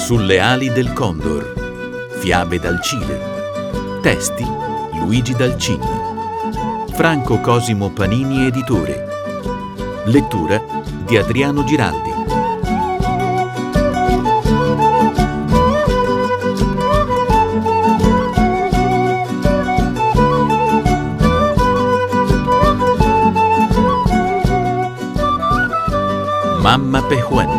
Sulle ali del condor. Fiabe dal Cile. Testi Luigi Dalcin. Franco Cosimo Panini editore. Lettura di Adriano Giraldi. Mamma Pehuen.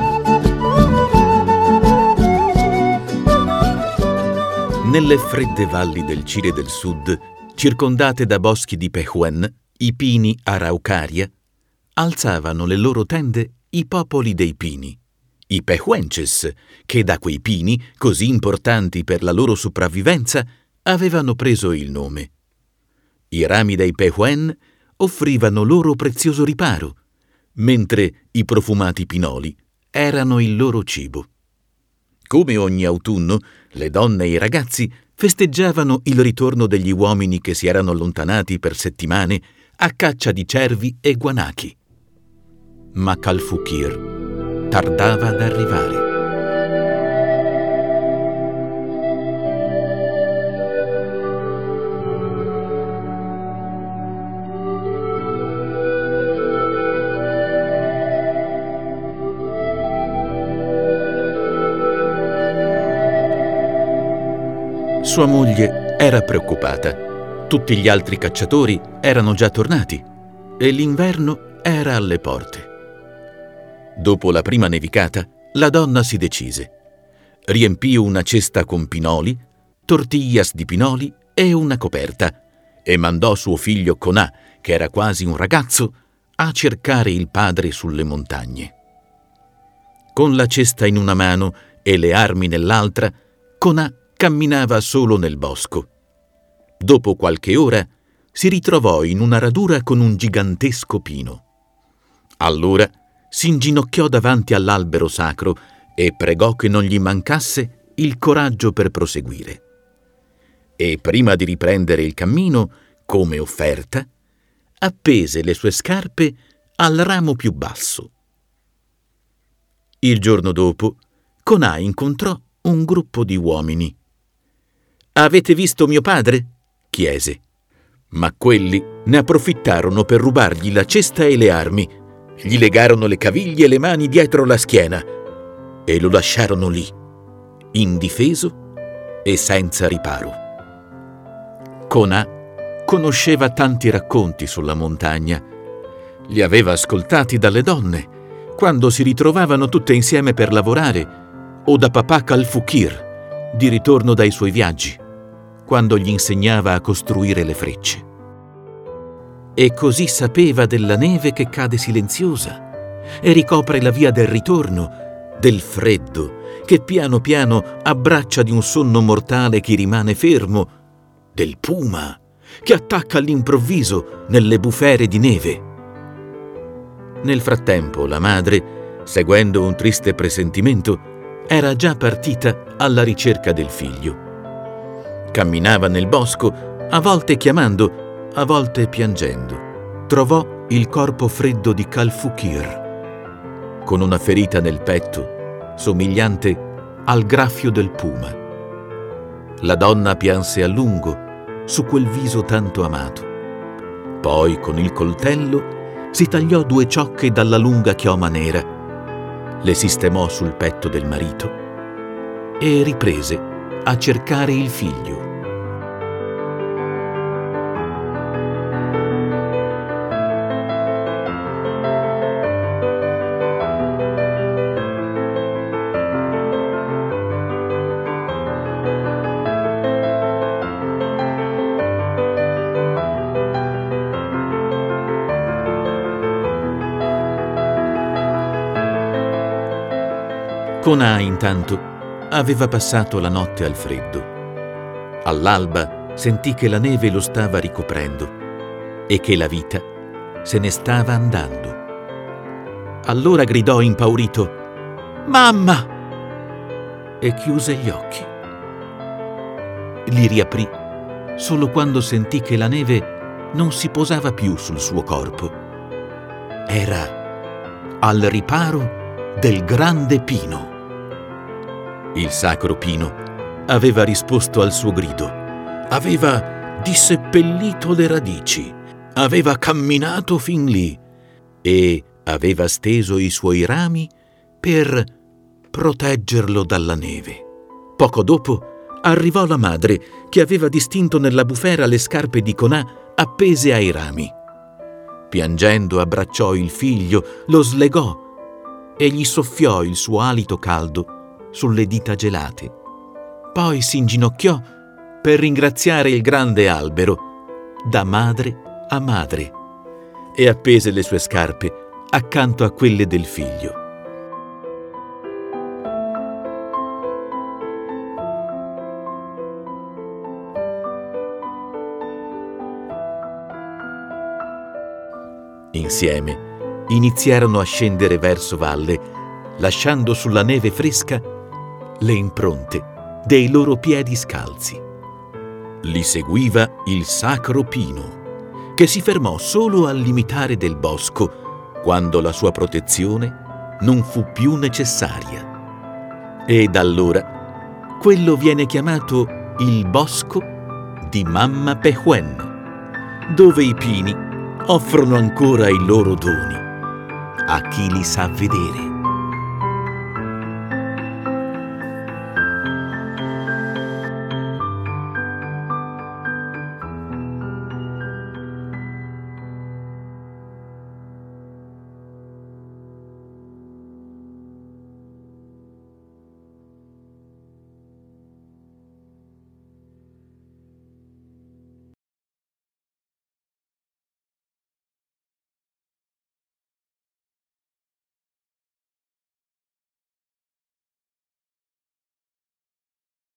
Nelle fredde valli del Cile del Sud, circondate da boschi di Pehuen, i pini Araucaria, alzavano le loro tende i popoli dei pini, i Pehuenches, che da quei pini, così importanti per la loro sopravvivenza, avevano preso il nome. I rami dei Pehuen offrivano loro prezioso riparo, mentre i profumati pinoli erano il loro cibo. Come ogni autunno, le donne e i ragazzi festeggiavano il ritorno degli uomini che si erano allontanati per settimane a caccia di cervi e guanachi. Ma Kalfukir tardava ad arrivare. Sua moglie era preoccupata. Tutti gli altri cacciatori erano già tornati e l'inverno era alle porte. Dopo la prima nevicata, la donna si decise. Riempì una cesta con pinoli, tortillas di pinoli e una coperta e mandò suo figlio Conà, che era quasi un ragazzo, a cercare il padre sulle montagne. Con la cesta in una mano e le armi nell'altra, Conà camminava solo nel bosco. Dopo qualche ora si ritrovò in una radura con un gigantesco pino. Allora si inginocchiò davanti all'albero sacro e pregò che non gli mancasse il coraggio per proseguire. E prima di riprendere il cammino, come offerta, appese le sue scarpe al ramo più basso. Il giorno dopo, Conà incontrò un gruppo di uomini. «Avete visto mio padre?» chiese. Ma quelli ne approfittarono per rubargli la cesta e le armi, gli legarono le caviglie e le mani dietro la schiena e lo lasciarono lì, indifeso e senza riparo. Conà conosceva tanti racconti sulla montagna. Li aveva ascoltati dalle donne quando si ritrovavano tutte insieme per lavorare o da papà Kalfukir di ritorno dai suoi viaggi, quando gli insegnava a costruire le frecce. E così sapeva della neve che cade silenziosa e ricopre la via del ritorno, del freddo che piano piano abbraccia di un sonno mortale chi rimane fermo, del puma che attacca all'improvviso nelle bufere di neve. Nel frattempo la madre, seguendo un triste presentimento, era già partita alla ricerca del figlio. Camminava nel bosco, a volte chiamando, a volte piangendo. Trovò il corpo freddo di Kalfukir, con una ferita nel petto, somigliante al graffio del puma. La donna pianse a lungo su quel viso tanto amato. Poi, con il coltello, si tagliò 2 ciocche dalla lunga chioma nera, le sistemò sul petto del marito e riprese a cercare il figlio. Conà, intanto, aveva passato la notte al freddo. All'alba sentì che la neve lo stava ricoprendo e che la vita se ne stava andando. Allora gridò impaurito: «Mamma!» e chiuse gli occhi. Li riaprì solo quando sentì che la neve non si posava più sul suo corpo. Era al riparo del grande pino. Il sacro pino aveva risposto al suo grido, aveva disseppellito le radici, aveva camminato fin lì e aveva steso i suoi rami per proteggerlo dalla neve. Poco dopo arrivò la madre, che aveva distinto nella bufera le scarpe di Conà appese ai rami. Piangendo abbracciò il figlio, lo slegò e gli soffiò il suo alito caldo sulle dita gelate. Poi si inginocchiò per ringraziare il grande albero, da madre a madre, e appese le sue scarpe accanto a quelle del figlio. Insieme iniziarono a scendere verso valle, lasciando sulla neve fresca le impronte dei loro piedi scalzi. Li seguiva il sacro pino, che si fermò solo al limitare del bosco, quando la sua protezione non fu più necessaria. E da allora quello viene chiamato il bosco di Mamma Pehuen, dove i pini offrono ancora i loro doni a chi li sa vedere.